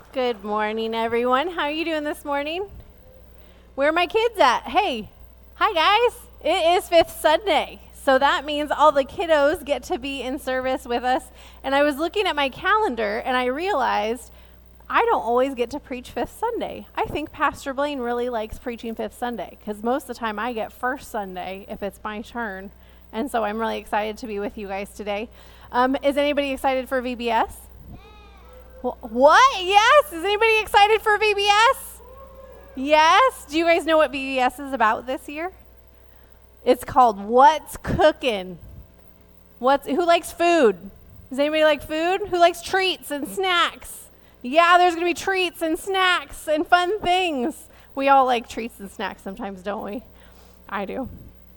Good morning, everyone. How are you doing this morning? Where are my kids at? Hey, hi guys. It is Fifth Sunday, so that means all the kiddos get to be in service with us. And I was looking at my calendar and I realized I don't always get to preach Fifth Sunday. I think Pastor Blaine really likes preaching Fifth Sunday because most of the time I get First Sunday if it's my turn. And so I'm really excited to be with you guys today. Is anybody excited for VBS? What? Yes? Is anybody excited for VBS? Yes? Do you guys know what VBS is about this year? It's called What's Cooking? Who likes food? Does anybody like food? Who likes treats and snacks? Yeah, there's going to be treats and snacks and fun things. We all like treats and snacks sometimes, don't we? I do.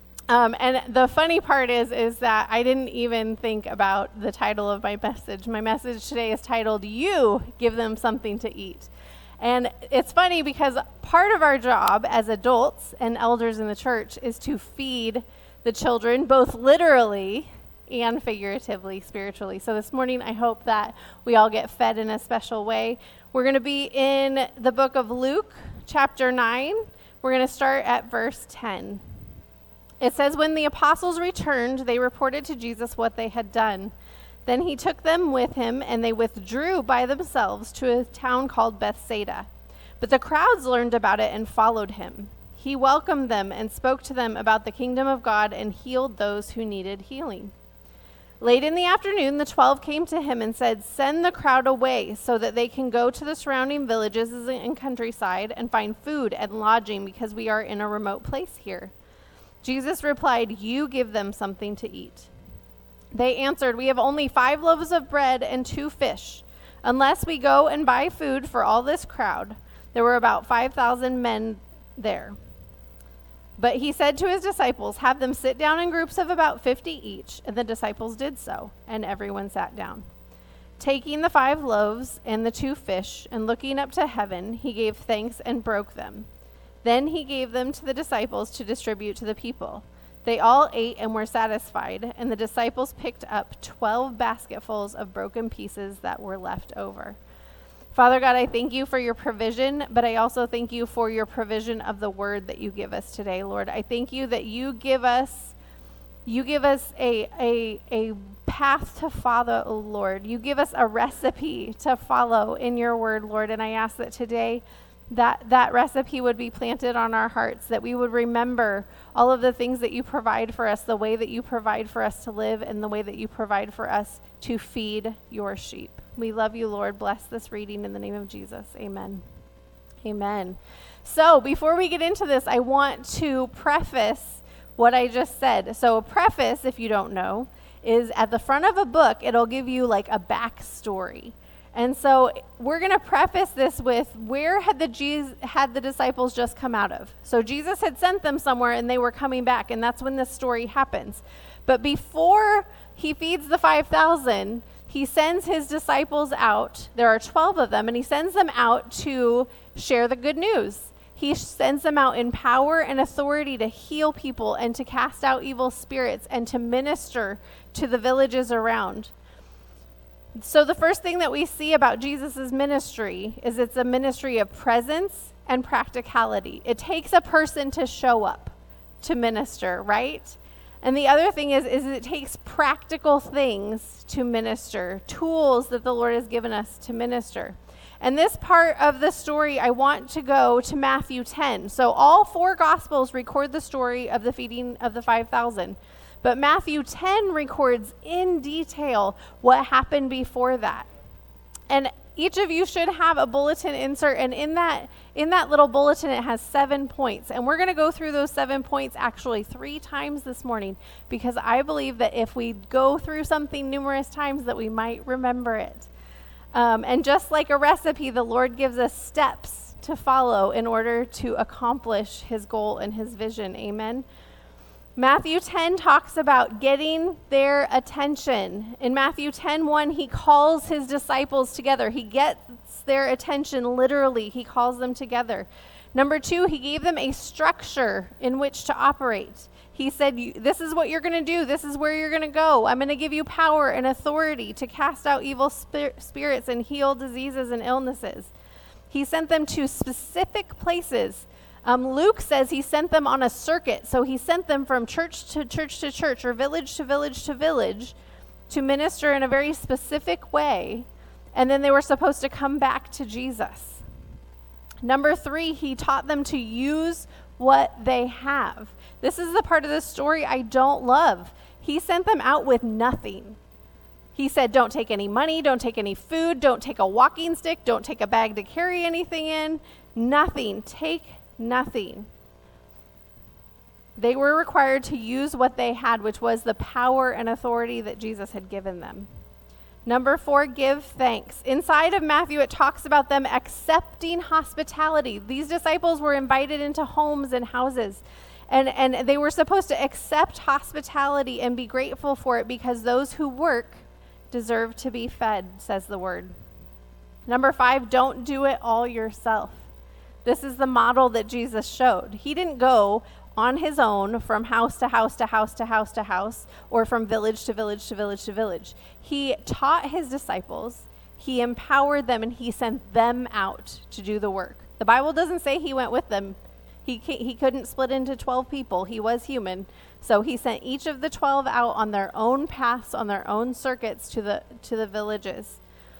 And the funny part is that I didn't even think about the title of my message. My message today is titled, You Give Them Something to Eat. And it's funny because part of our job as adults and elders in the church is to feed the children, both literally and figuratively, spiritually. So this morning, I hope that we all get fed in a special way. We're going to be in the book of Luke, chapter 9. We're going to start at verse 10. It says, when the apostles returned, they reported to Jesus what they had done. Then he took them with him, and they withdrew by themselves to a town called Bethsaida. But the crowds learned about it and followed him. He welcomed them and spoke to them about the kingdom of God and healed those who needed healing. Late in the afternoon, the 12 came to him and said, send the crowd away so that they can go to the surrounding villages and countryside and find food and lodging because we are in a remote place here. Jesus replied, you give them something to eat. They answered, we have only 5 loaves of bread and 2 fish. Unless we go and buy food for all this crowd. There were about 5,000 men there. But he said to his disciples, have them sit down in groups of about 50 each. And the disciples did so, and everyone sat down. Taking the 5 loaves and the 2 fish, and looking up to heaven, he gave thanks and broke them. Then he gave them to the disciples to distribute to the people. They all ate and were satisfied, and the disciples picked up 12 basketfuls of broken pieces that were left over. Father God, I thank you for your provision, but I also thank you for your provision of the word that you give us today, Lord. I thank you that you give us a path to follow, oh Lord. You give us a recipe to follow in your word, Lord, and I ask that today that recipe would be planted on our hearts, that we would remember all of the things that you provide for us, the way that you provide for us to live, and the way that you provide for us to feed your sheep. We love you, Lord. Bless this reading in the name of Jesus. Amen. Amen. So before we get into this, I want to preface what I just said. So a preface, if you don't know, is at the front of a book, it'll give you like a backstory. And so we're going to preface this with where had the disciples just come out of? So Jesus had sent them somewhere and they were coming back, and that's when this story happens. But before he feeds the 5,000, he sends his disciples out. There are 12 of them, and he sends them out to share the good news. He sends them out in power and authority to heal people and to cast out evil spirits and to minister to the villages around. So the first thing that we see about Jesus' ministry is it's a ministry of presence and practicality. It takes a person to show up to minister, right? And the other thing is it takes practical things to minister, tools that the Lord has given us to minister. And this part of the story, I want to go to Matthew 10. So all 4 Gospels record the story of the feeding of the 5,000. But Matthew 10 records in detail what happened before that. And each of you should have a bulletin insert, and in that little bulletin it has 7 points. And we're going to go through those 7 points actually 3 times this morning, because I believe that if we go through something numerous times that we might remember it. And just like a recipe, the Lord gives us steps to follow in order to accomplish his goal and his vision. Amen. Matthew 10 talks about getting their attention. In Matthew 10:1, he calls his disciples together. He gets their attention literally. He calls them together. Number 2, he gave them a structure in which to operate. He said, this is what you're going to do. This is where you're going to go. I'm going to give you power and authority to cast out evil spirits and heal diseases and illnesses. He sent them to specific places. Luke says he sent them on a circuit. So he sent them from church to church to church, or village to village to village, to minister in a very specific way. And then they were supposed to come back to Jesus. Number 3, he taught them to use what they have. This is the part of the story I don't love. He sent them out with nothing. He said, don't take any money, don't take any food, don't take a walking stick, don't take a bag to carry anything in. Nothing. Take nothing. They were required to use what they had, which was the power and authority that Jesus had given them. Number 4, give thanks. Inside of Matthew, it talks about them accepting hospitality. These disciples were invited into homes and houses, and they were supposed to accept hospitality and be grateful for it, because those who work deserve to be fed, says the word. Number 5, don't do it all yourself. This is the model that Jesus showed. He didn't go on his own from house to house to house to house to house, or from village to village to village to village. He taught his disciples, he empowered them, and he sent them out to do the work. The Bible doesn't say he went with them. He couldn't split into 12 people. He was human. So he sent each of the 12 out on their own paths, on their own circuits to the villages.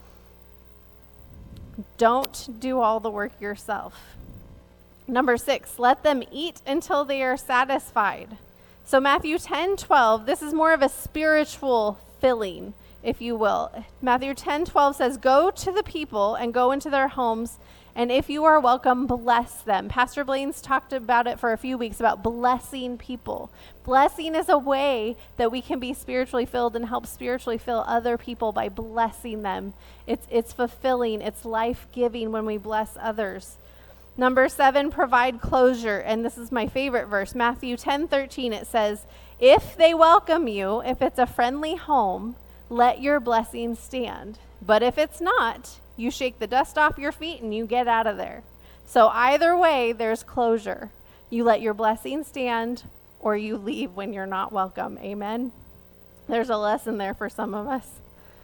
Don't do all the work yourself. Number 6, let them eat until they are satisfied. So Matthew 10:12, this is more of a spiritual filling, if you will. Matthew 10:12 says, go to the people and go into their homes, and if you are welcome, bless them. Pastor Blaine's talked about it for a few weeks, about blessing people. Blessing is a way that we can be spiritually filled and help spiritually fill other people by blessing them. It's fulfilling, it's life-giving when we bless others. Number 7, provide closure. And this is my favorite verse. Matthew 10:13, it says, if they welcome you, if it's a friendly home, let your blessing stand. But if it's not, you shake the dust off your feet and you get out of there. So either way, there's closure. You let your blessing stand, or you leave when you're not welcome. Amen? There's a lesson there for some of us.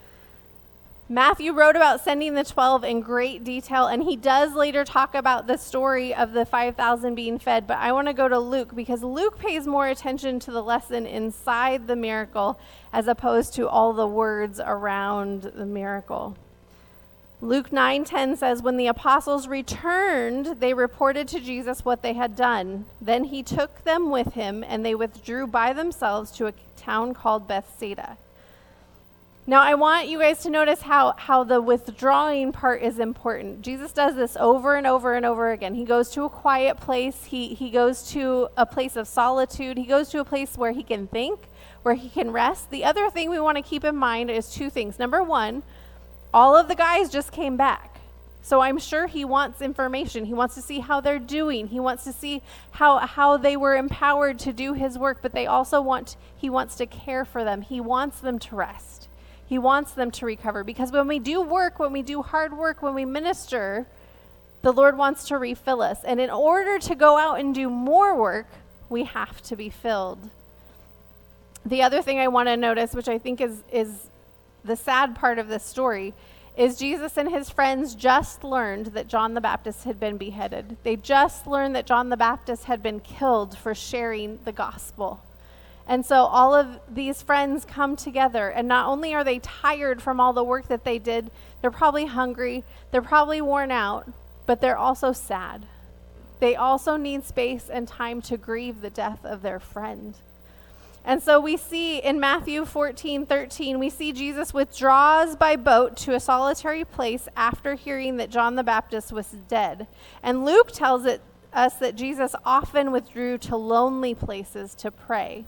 Matthew wrote about sending the 12 in great detail, and he does later talk about the story of the 5,000 being fed, but I want to go to Luke, because Luke pays more attention to the lesson inside the miracle as opposed to all the words around the miracle. Luke 9:10 says, when the apostles returned, they reported to Jesus what they had done. Then he took them with him, and they withdrew by themselves to a town called Bethsaida. Now, I want you guys to notice how the withdrawing part is important. Jesus does this over and over and over again. He goes to a quiet place. He goes to a place of solitude. He goes to a place where he can think, where he can rest. The other thing we want to keep in mind is 2 things. Number 1, all of the guys just came back. So I'm sure he wants information. He wants to see how they're doing. He wants to see how they were empowered to do his work, but he wants to care for them. He wants them to rest. He wants them to recover, because when we do work, when we do hard work, when we minister, the Lord wants to refill us. And in order to go out and do more work, we have to be filled. The other thing I want to notice, which I think is the sad part of this story, is Jesus and his friends just learned that John the Baptist had been beheaded. They just learned that John the Baptist had been killed for sharing the gospel. And so all of these friends come together, and not only are they tired from all the work that they did, they're probably hungry, they're probably worn out, but they're also sad. They also need space and time to grieve the death of their friend. And so we see in Matthew 14:13, we see Jesus withdraws by boat to a solitary place after hearing that John the Baptist was dead. And Luke tells us that Jesus often withdrew to lonely places to pray.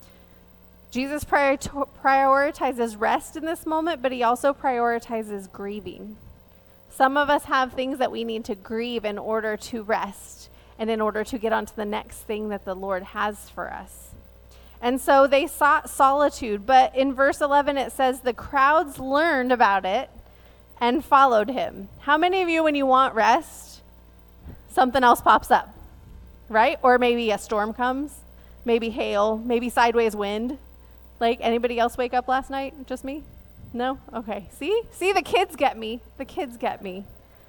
Jesus prioritizes rest in this moment, but he also prioritizes grieving. Some of us have things that we need to grieve in order to rest and in order to get on to the next thing that the Lord has for us. And so they sought solitude, but in verse 11 it says the crowds learned about it and followed him. How many of you, when you want rest, something else pops up, right? Or maybe a storm comes. maybe hail, maybe sideways wind. Like, anybody else wake up last night? Just me? No? Okay. See, the kids get me. The kids get me.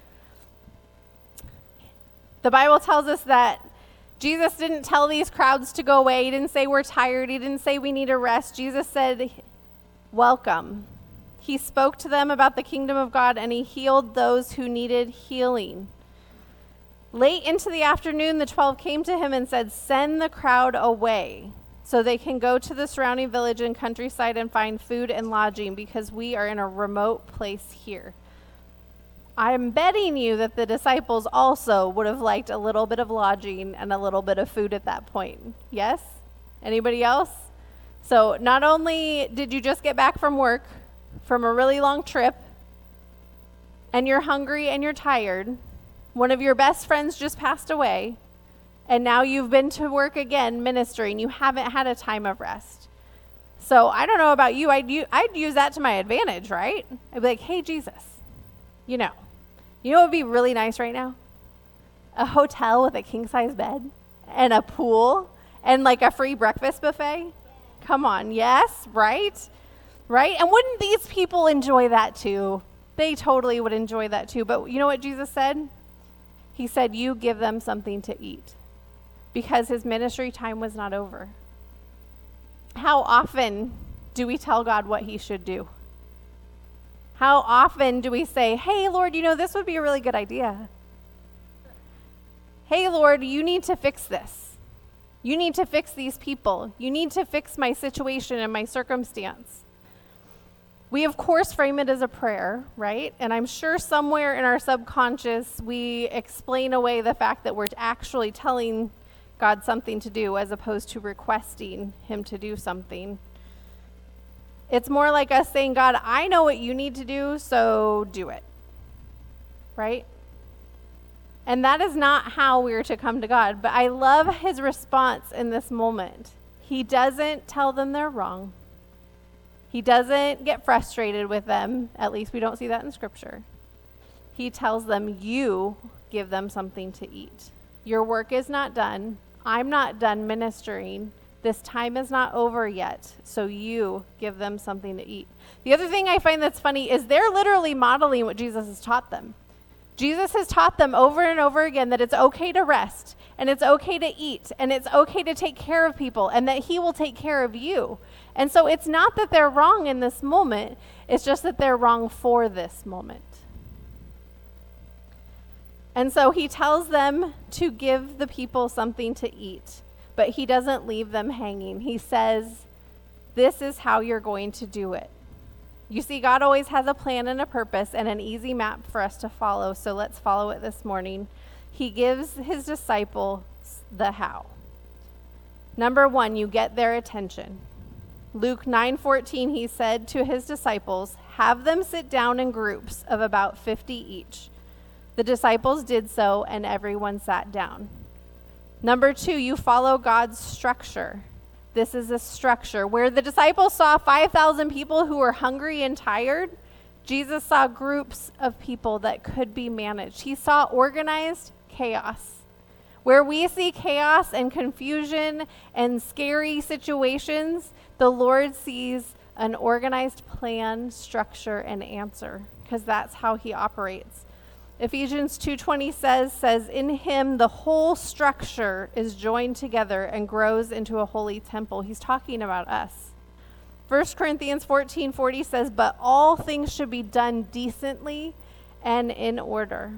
The Bible tells us that Jesus didn't tell these crowds to go away. He didn't say we're tired. He didn't say we need a rest. Jesus said, welcome. He spoke to them about the kingdom of God, and he healed those who needed healing. Late into the afternoon, the 12 came to him and said, send the crowd away so they can go to the surrounding village and countryside and find food and lodging, because we are in a remote place here. I'm betting you that the disciples also would have liked a little bit of lodging and a little bit of food at that point. Yes? Anybody else? So not only did you just get back from work, from a really long trip, and you're hungry and you're tired, one of your best friends just passed away, and now you've been to work again ministering. You haven't had a time of rest. So I don't know about you. I'd use that to my advantage, right? I'd be like, hey, Jesus, you know what would be really nice right now? A hotel with a king-size bed and a pool and like a free breakfast buffet. Come on, yes, right? Right? And wouldn't these people enjoy that too? They totally would enjoy that too. But you know what Jesus said? He said, you give them something to eat, because his ministry time was not over. How often do we tell God what he should do? How often do we say, hey, Lord, this would be a really good idea. Hey, Lord, you need to fix this. You need to fix these people. You need to fix my situation and my circumstance. We, of course, frame it as a prayer, right? And I'm sure somewhere in our subconscious, we explain away the fact that we're actually telling God something to do as opposed to requesting him to do something. It's more like us saying, God, I know what you need to do, so do it. Right? And that is not how we're to come to God. But I love his response in this moment. He doesn't tell them they're wrong. He doesn't get frustrated with them. At least we don't see that in Scripture. He tells them, you give them something to eat. Your work is not done. I'm not done ministering. This time is not over yet, so you give them something to eat. The other thing I find that's funny is they're literally modeling what Jesus has taught them. Jesus has taught them over and over again that it's okay to rest, and it's okay to eat, and it's okay to take care of people, and that he will take care of you. And so it's not that they're wrong in this moment, it's just that they're wrong for this moment. And so he tells them to give the people something to eat. But he doesn't leave them hanging. He says, this is how you're going to do it. You see, God always has a plan and a purpose and an easy map for us to follow, so let's follow it this morning. He gives his disciples the how. Number 1, you get their attention. Luke 9:14, he said to his disciples, have them sit down in groups of about 50 each. The disciples did so, and everyone sat down. Number 2, you follow God's structure. This is a structure. Where the disciples saw 5,000 people who were hungry and tired, Jesus saw groups of people that could be managed. He saw organized chaos. Where we see chaos and confusion and scary situations, the Lord sees an organized plan, structure, and answer, because that's how he operates. Ephesians 2:20 says, in him the whole structure is joined together and grows into a holy temple. He's talking about us. 1 Corinthians 14:40 says, but all things should be done decently and in order.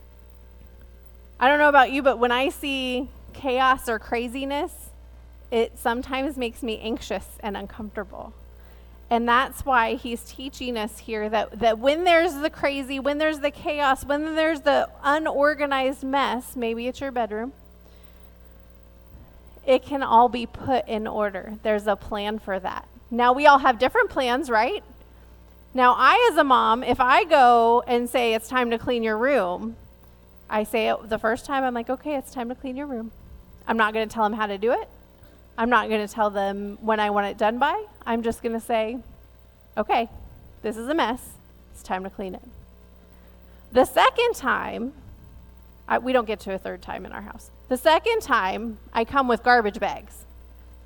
I don't know about you, but when I see chaos or craziness, it sometimes makes me anxious and uncomfortable. And that's why he's teaching us here that when there's the crazy, when there's the chaos, when there's the unorganized mess, maybe it's your bedroom, it can all be put in order. There's a plan for that. Now, we all have different plans, right? Now, I, as a mom, if I go and say it's time to clean your room, I say it the first time, I'm like, okay, it's time to clean your room. I'm not going to tell them how to do it. I'm not going to tell them when I want it done by. I'm just going to say, okay, this is a mess. It's time to clean it. The second time, we don't get to a third time in our house. The second time, I come with garbage bags.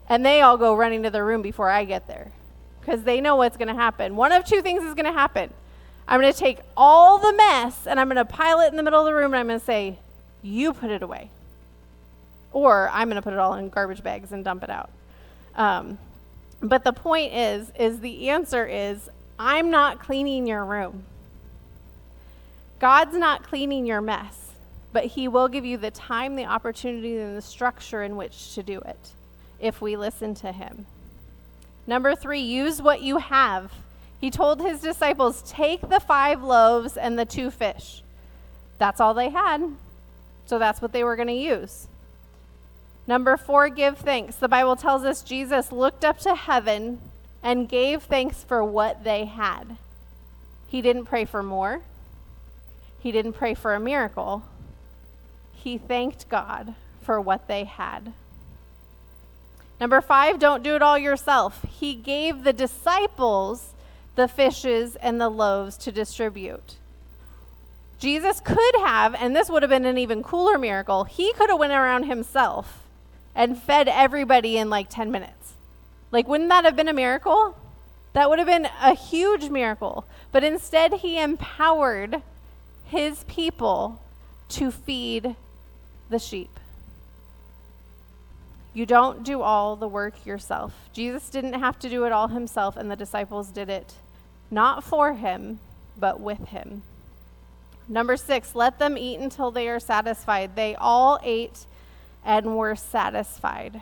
And they all go running to their room before I get there because they know what's going to happen. One of two things is going to happen. I'm going to take all the mess and I'm going to pile it in the middle of the room and I'm going to say, you put it away. Or I'm going to put it all in garbage bags and dump it out. But the point is the answer is, I'm not cleaning your room. God's not cleaning your mess, but he will give you the time, the opportunity, and the structure in which to do it if we listen to him. Number 3, use what you have. He told his disciples, take the 5 loaves and the 2 fish. That's all they had, so that's what they were going to use. Number 4, give thanks. The Bible tells us Jesus looked up to heaven and gave thanks for what they had. He didn't pray for more. He didn't pray for a miracle. He thanked God for what they had. Number 5, don't do it all yourself. He gave the disciples the fishes and the loaves to distribute. Jesus could have, and this would have been an even cooler miracle, he could have went around himself and fed everybody in like 10 minutes. Like, wouldn't that have been a miracle? That would have been a huge miracle. But instead, he empowered his people to feed the sheep. You don't do all the work yourself. Jesus didn't have to do it all himself, and the disciples did it not for him, but with him. Number 6, let them eat until they are satisfied. They all ate and were satisfied.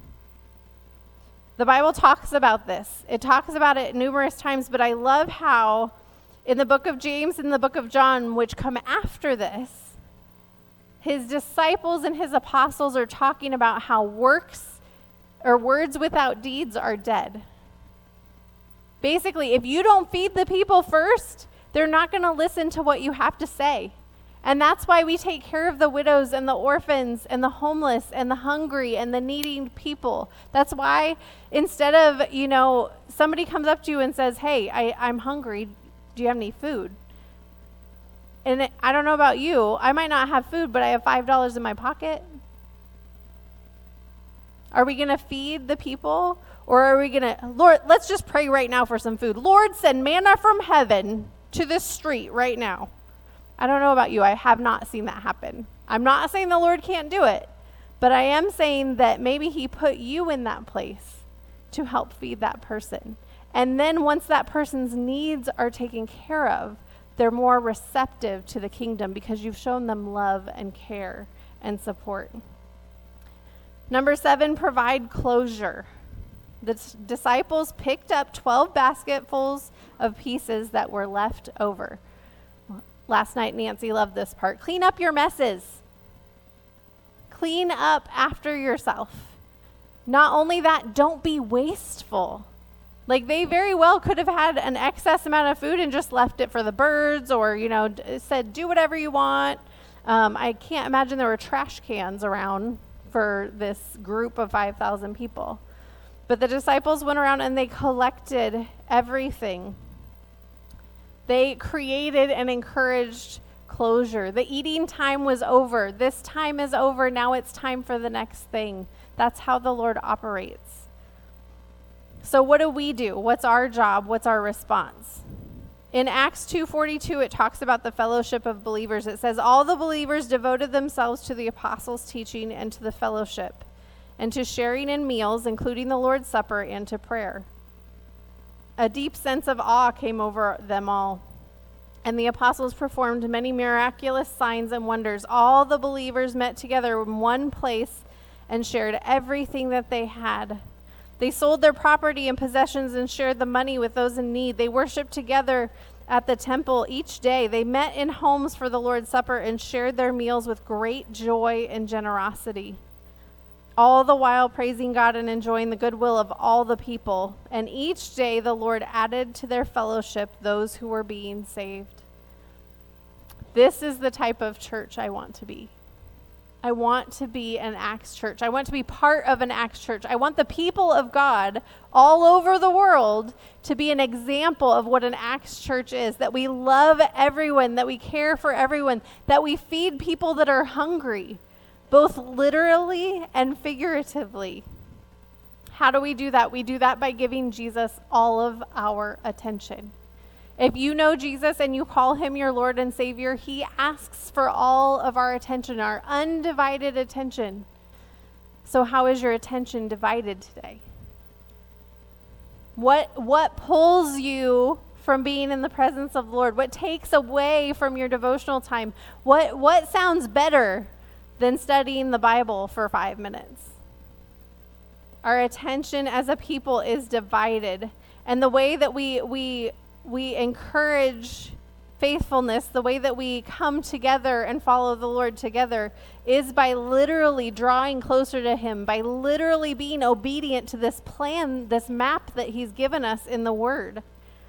The Bible talks about this. It talks about it numerous times, but I love how in the book of James and the book of John, which come after this, his disciples and his apostles are talking about how works or words without deeds are dead. Basically, if you don't feed the people first, they're not going to listen to what you have to say. And that's why we take care of the widows and the orphans and the homeless and the hungry and the needing people. That's why instead of, somebody comes up to you and says, hey, I'm hungry. Do you have any food? And I don't know about you. I might not have food, but I have $5 in my pocket. Are we going to feed the people? Or are we going to, Lord, let's just pray right now for some food. Lord, send manna from heaven to this street right now. I don't know about you. I have not seen that happen. I'm not saying the Lord can't do it, but I am saying that maybe he put you in that place to help feed that person. And then once that person's needs are taken care of, they're more receptive to the kingdom because you've shown them love and care and support. Number 7, provide closure. The disciples picked up 12 basketfuls of pieces that were left over. Last night, Nancy loved this part. Clean up your messes. Clean up after yourself. Not only that, don't be wasteful. Like, they very well could have had an excess amount of food and just left it for the birds or, said, do whatever you want. I can't imagine there were trash cans around for this group of 5,000 people. But the disciples went around and they collected everything. They created and encouraged closure. The eating time was over. This time is over. Now it's time for the next thing. That's how the Lord operates. So what do? What's our job? What's our response? In Acts 2:42, it talks about the fellowship of believers. It says, all the believers devoted themselves to the apostles' teaching and to the fellowship, and to sharing in meals, including the Lord's Supper, and to prayer. A deep sense of awe came over them all, and the apostles performed many miraculous signs and wonders. All the believers met together in one place and shared everything that they had. They sold their property and possessions and shared the money with those in need. They worshiped together at the temple each day. They met in homes for the Lord's Supper and shared their meals with great joy and generosity, all the while praising God and enjoying the goodwill of all the people. And each day the Lord added to their fellowship those who were being saved. This is the type of church I want to be. I want to be an Acts church. I want to be part of an Acts church. I want the people of God all over the world to be an example of what an Acts church is, that we love everyone, that we care for everyone, that we feed people that are hungry, both literally and figuratively. How do we do that? We do that by giving Jesus all of our attention. If you know Jesus and you call him your Lord and Savior, he asks for all of our attention, our undivided attention. So how is your attention divided today? What pulls you from being in the presence of the Lord? What takes away from your devotional time? What sounds better than studying the Bible for 5 minutes? Our attention as a people is divided. And the way that we encourage faithfulness, the way that we come together and follow the Lord together is by literally drawing closer to him, by literally being obedient to this plan, this map that he's given us in the Word.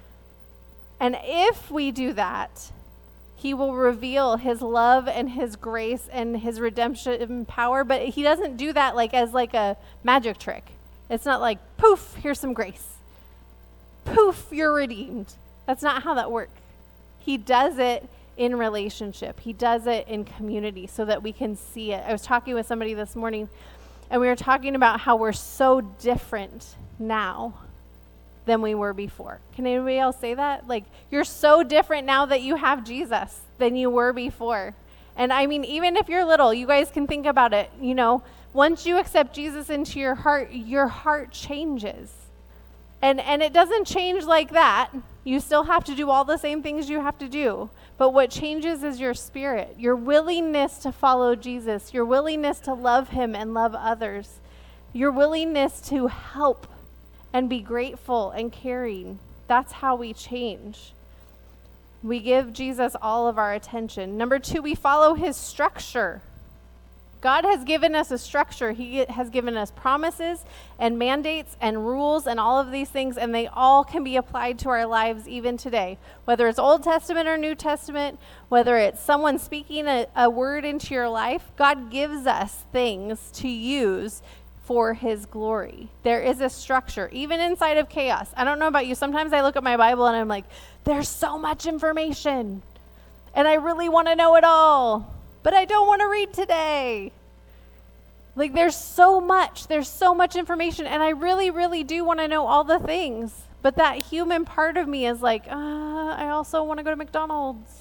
And if we do that, he will reveal his love and his grace and his redemption power. But he doesn't do that as a magic trick. It's not like, poof, here's some grace. Poof, you're redeemed. That's not how that works. He does it in relationship. He does it in community so that we can see it. I was talking with somebody this morning, and we were talking about how we're so different now than we were before. Can anybody else say that? You're so different now that you have Jesus than you were before. And I mean, even if you're little, you guys can think about it. Once you accept Jesus into your heart changes. And it doesn't change like that. You still have to do all the same things you have to do. But what changes is your spirit, your willingness to follow Jesus, your willingness to love him and love others, your willingness to help and be grateful and caring. That's how we change. We give Jesus all of our attention. Number 2, we follow his structure. God has given us a structure. He has given us promises and mandates and rules and all of these things, and they all can be applied to our lives even today. Whether it's Old Testament or New Testament, whether it's someone speaking a word into your life, God gives us things to use for his glory. There is a structure, even inside of chaos. I don't know about you. Sometimes I look at my Bible and I'm like, there's so much information, and I really want to know it all. But I don't want to read today. There's so much information, and I really, really do want to know all the things. But that human part of me is I also want to go to McDonald's.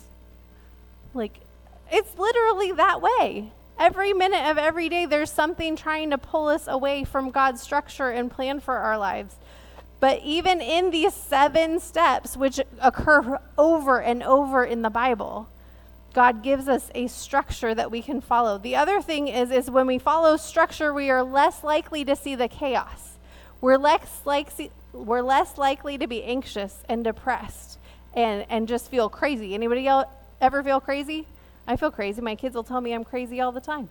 It's literally that way. Every minute of every day, there's something trying to pull us away from God's structure and plan for our lives. But even in these 7 steps, which occur over and over in the Bible, God gives us a structure that we can follow. The other thing is when we follow structure, we are less likely to see the chaos. We're less likely to be anxious and depressed and just feel crazy. Anybody else ever feel crazy? I feel crazy. My kids will tell me I'm crazy all the time.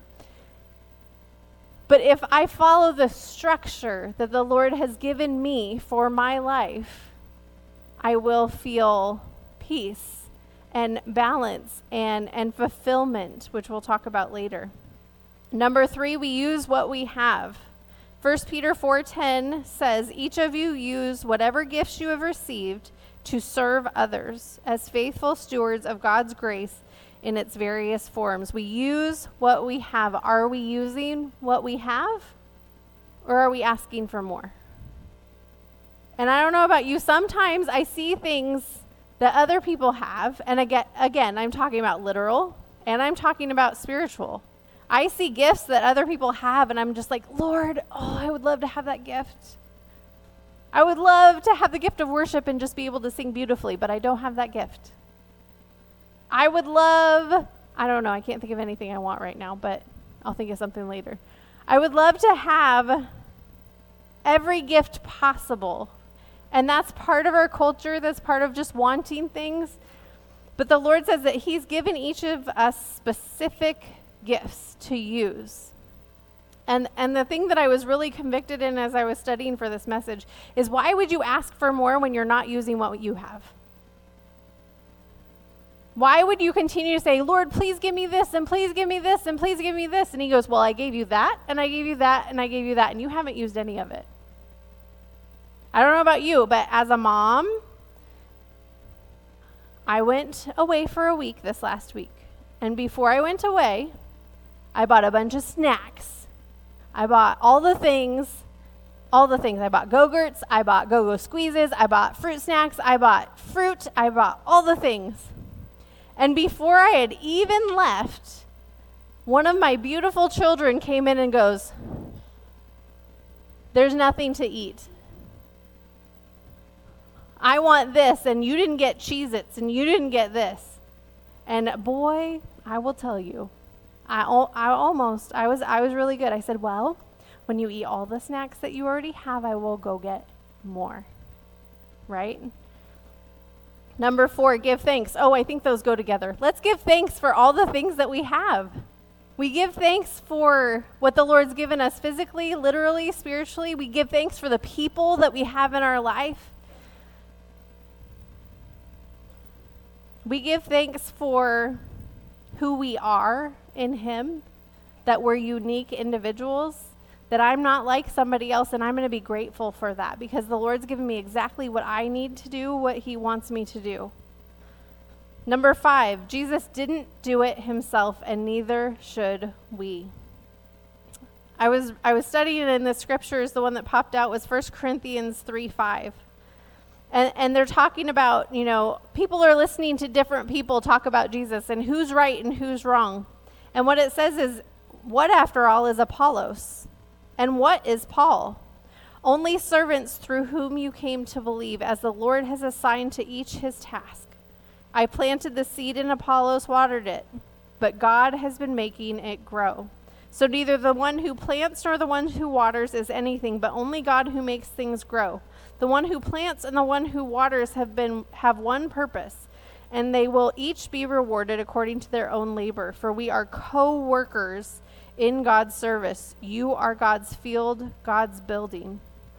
But if I follow the structure that the Lord has given me for my life, I will feel peace and balance and fulfillment, which we'll talk about later. Number 3, we use what we have. 1 Peter 4:10 says, each of you use whatever gifts you have received to serve others as faithful stewards of God's grace in its various forms. We use what we have. Are we using what we have, or are we asking for more? And I don't know about you, sometimes I see things that other people have, and again, I'm talking about literal, and I'm talking about spiritual. I see gifts that other people have, and I'm just like, Lord, I would love to have that gift. I would love to have the gift of worship and just be able to sing beautifully, but I don't have that gift. I would love, I don't know, I can't think of anything I want right now, but I'll think of something later. I would love to have every gift possible. And that's part of our culture. That's part of just wanting things. But the Lord says that he's given each of us specific gifts to use. And the thing that I was really convicted in as I was studying for this message is, why would you ask for more when you're not using what you have? Why would you continue to say, Lord, please give me this, and please give me this, and please give me this? And he goes, well, I gave you that, and I gave you that, and I gave you that, and you haven't used any of it. I don't know about you, but as a mom, I went away for a week this last week. And before I went away, I bought a bunch of snacks. I bought all the things all the things. I bought Go-Gurts, I bought Go-Go Squeezes, I bought fruit snacks, I bought fruit, I bought all the things. And before I had even left, one of my beautiful children came in and goes, "There's nothing to eat. I want this, and you didn't get Cheez-Its, and you didn't get this." And boy, I will tell you, I was really good. I said, "Well, when you eat all the snacks that you already have, I will go get more." Right? Number 4, give thanks. Oh, I think those go together. Let's give thanks for all the things that we have. We give thanks for what the Lord's given us physically, literally, spiritually. We give thanks for the people that we have in our life. We give thanks for who we are in Him, that we're unique individuals, that I'm not like somebody else, and I'm going to be grateful for that because the Lord's given me exactly what I need to do, what He wants me to do. Number 5, Jesus didn't do it Himself, and neither should we. I was studying in the scriptures. The one that popped out was 1 Corinthians 3:5. And they're talking about, people are listening to different people talk about Jesus and who's right and who's wrong. And what it says is, what after all is Apollos? And what is Paul? Only servants through whom you came to believe, as the Lord has assigned to each his task. I planted the seed and Apollos watered it, but God has been making it grow. So neither the one who plants nor the one who waters is anything, but only God who makes things grow. The one who plants and the one who waters have one purpose, and they will each be rewarded according to their own labor. For we are co-workers in God's service. You are God's field, God's building.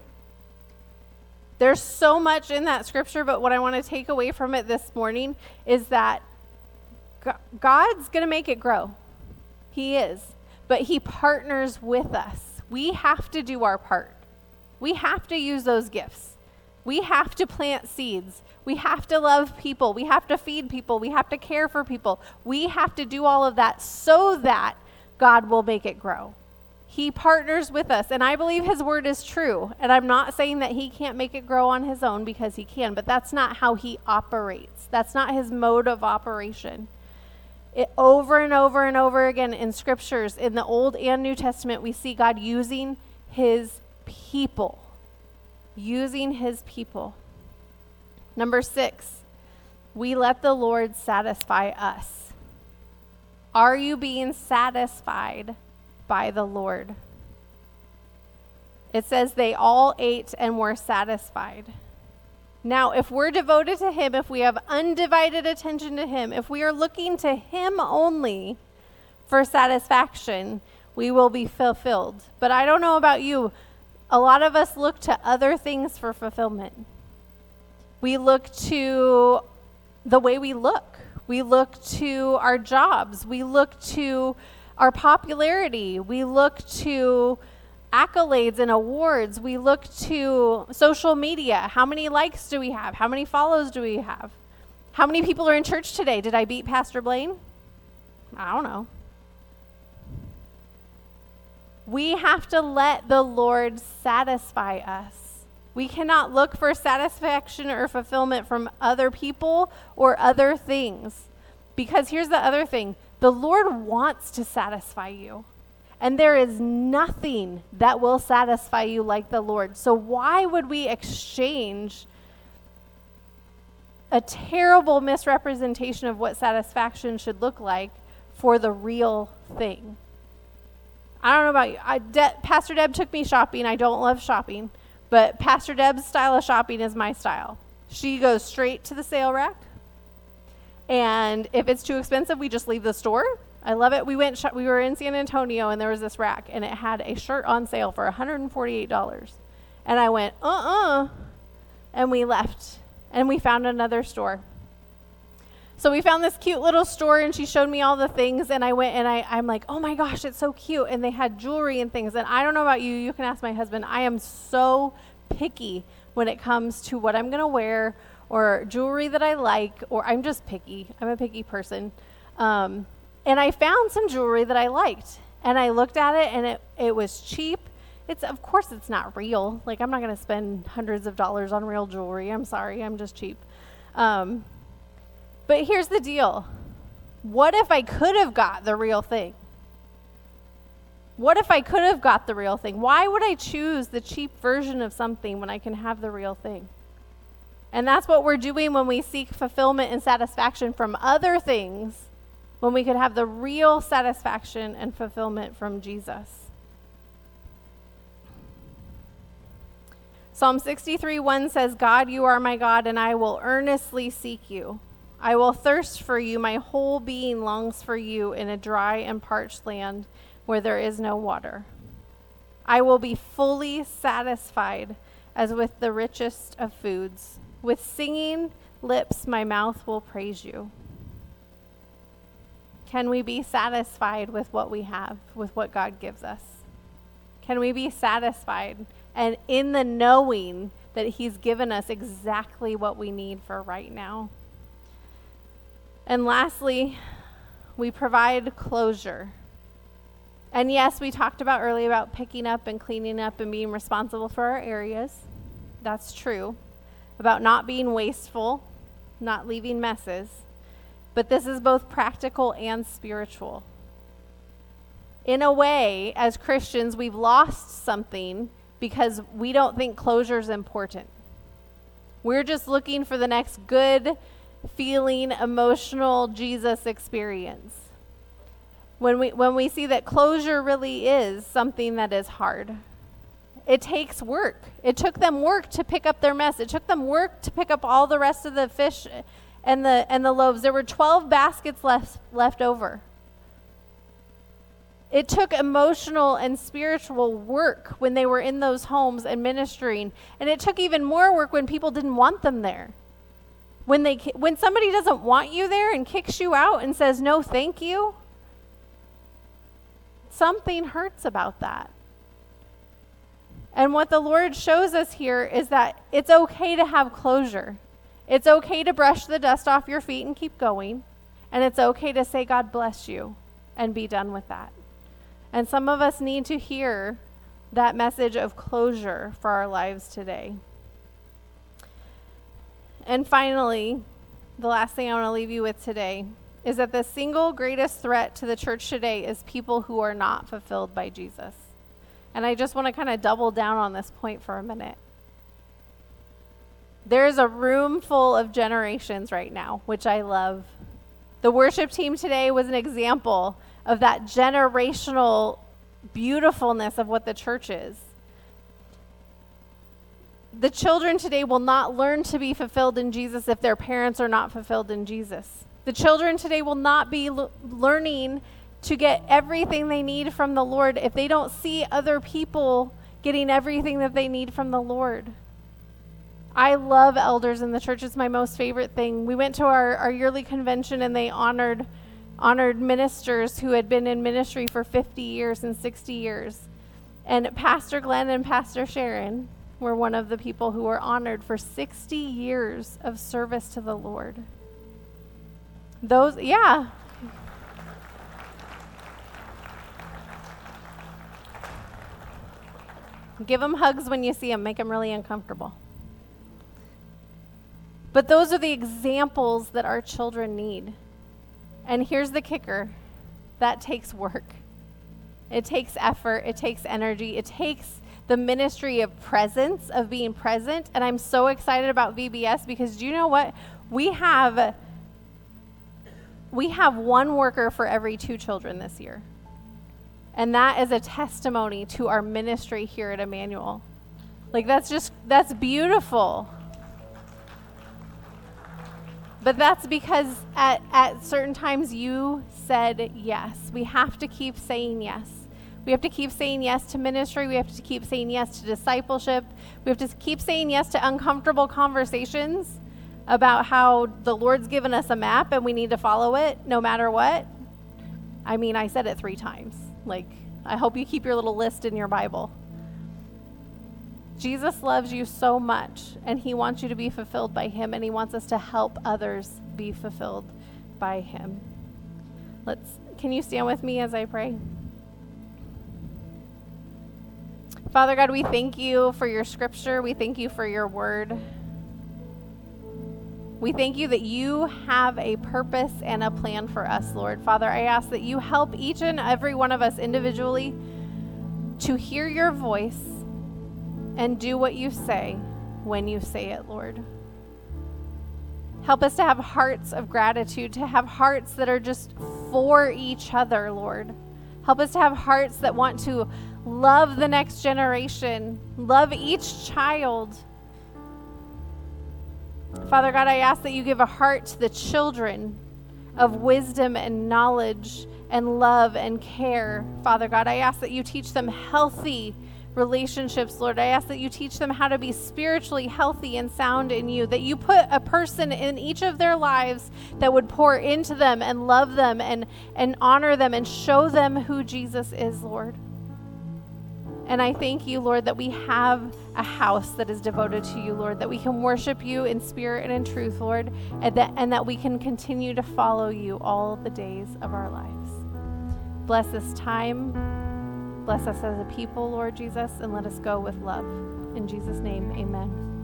There's so much in that scripture, but what I want to take away from it this morning is that God's going to make it grow. He is. But He partners with us. We have to do our part. We have to use those gifts. We have to plant seeds. We have to love people. We have to feed people. We have to care for people. We have to do all of that so that God will make it grow. He partners with us, and I believe His word is true. And I'm not saying that He can't make it grow on His own, because He can, but that's not how He operates. That's not His mode of operation. Over and over and over again in scriptures, in the Old and New Testament, we see God using His people. Using His people. Number 6, we let the Lord satisfy us. Are you being satisfied by the Lord? It says they all ate and were satisfied. Now, if we're devoted to Him, if we have undivided attention to Him, if we are looking to Him only for satisfaction, we will be fulfilled. But I don't know about you. A lot of us look to other things for fulfillment. We look to the way we look. We look to our jobs. We look to our popularity. We look to accolades and awards. We look to social media. How many likes do we have? How many follows do we have? How many people are in church today? Did I beat Pastor Blaine? I don't know. We have to let the Lord satisfy us. We cannot look for satisfaction or fulfillment from other people or other things. Because here's the other thing. The Lord wants to satisfy you. And there is nothing that will satisfy you like the Lord. So why would we exchange a terrible misrepresentation of what satisfaction should look like for the real thing? I don't know about you. Pastor Deb took me shopping. I don't love shopping, but Pastor Deb's style of shopping is my style. She goes straight to the sale rack, and if it's too expensive, we just leave the store. I love it. We were in San Antonio, and there was this rack, and it had a shirt on sale for $148. And I went, and we left, and we found another store. So we found this cute little store, and she showed me all the things, and I went, and I'm like, oh my gosh, it's so cute. And they had jewelry and things. And I don't know about you. You can ask my husband. I am so picky when it comes to what I'm going to wear or jewelry that I like, or I'm just picky. I'm a picky person. And I found some jewelry that I liked. And I looked at it, and it was cheap. Of course it's not real. Like, I'm not going to spend hundreds of dollars on real jewelry. I'm sorry, I'm just cheap. But here's the deal. What if I could have got the real thing? What if I could have got the real thing? Why would I choose the cheap version of something when I can have the real thing? And that's what we're doing when we seek fulfillment and satisfaction from other things, when we could have the real satisfaction and fulfillment from Jesus. Psalm 63:1 says, God, you are my God, and I will earnestly seek you. I will thirst for you. My whole being longs for you in a dry and parched land where there is no water. I will be fully satisfied as with the richest of foods. With singing lips, my mouth will praise you. Can we be satisfied with what we have, with what God gives us? Can we be satisfied and in the knowing that he's given us exactly what we need for right now? And lastly, we provide closure. And yes, we talked about earlier about picking up and cleaning up and being responsible for our areas. That's true. About not being wasteful, not leaving messes. But this is both practical and spiritual. In a way, as Christians, we've lost something because we don't think closure is important. We're just looking for the next good feeling, emotional Jesus experience. When we see that closure really is something that is hard. It takes work. It took them work to pick up their mess. It took them work to pick up all the rest of the fish and the loaves. There were 12 baskets left over. It took emotional and spiritual work when they were in those homes and ministering. And it took even more work when people didn't want them there. When somebody doesn't want you there and kicks you out and says, no, thank you, something hurts about that. And what the Lord shows us here is that it's okay to have closure. It's okay to brush the dust off your feet and keep going. And it's okay to say, God bless you, and be done with that. And some of us need to hear that message of closure for our lives today. And finally, the last thing I want to leave you with today is that the single greatest threat to the church today is people who are not fulfilled by Jesus. And I just want to kind of double down on this point for a minute. There's a room full of generations right now, which I love. The worship team today was an example of that generational beautifulness of what the church is. The children today will not learn to be fulfilled in Jesus if their parents are not fulfilled in Jesus. The children today will not be learning to get everything they need from the Lord if they don't see other people getting everything that they need from the Lord. I love elders in the church. It's my most favorite thing. We went to our yearly convention and they honored ministers who had been in ministry for 50 years and 60 years. And Pastor Glenn and Pastor Sharon were one of the people who were honored for 60 years of service to the Lord. Give them hugs when you see them. Make them really uncomfortable. But those are the examples that our children need. And here's the kicker. That takes work. It takes effort. It takes energy. It takes the ministry of presence, of being present. And I'm so excited about VBS because do you know what? We have one worker for every 2 children this year. And that is a testimony to our ministry here at Emmanuel. Like that's beautiful. But that's because at certain times you said yes. We have to keep saying yes. We have to keep saying yes to ministry. We have to keep saying yes to discipleship. We have to keep saying yes to uncomfortable conversations about how the Lord's given us a map and we need to follow it no matter what. I mean, I said it 3 times. Like, I hope you keep your little list in your Bible. Jesus loves you so much, and he wants you to be fulfilled by him, and he wants us to help others be fulfilled by him. Can you stand with me as I pray? Father God, we thank you for your scripture. We thank you for your word. We thank you that you have a purpose and a plan for us, Lord. Father, I ask that you help each and every one of us individually to hear your voice and do what you say when you say it, Lord. Help us to have hearts of gratitude, to have hearts that are just for each other, Lord. Help us to have hearts that want to love the next generation, love each child. Father God, I ask that you give a heart to the children of wisdom and knowledge and love and care. Father God, I ask that you teach them healthy relationships, Lord. I ask that you teach them how to be spiritually healthy and sound in you, that you put a person in each of their lives that would pour into them and love them and honor them and show them who Jesus is, Lord. And I thank you, Lord, that we have a house that is devoted to you, Lord, that we can worship you in spirit and in truth, Lord, and that we can continue to follow you all the days of our lives. Bless this time. Bless us as a people, Lord Jesus, and let us go with love. In Jesus' name, amen.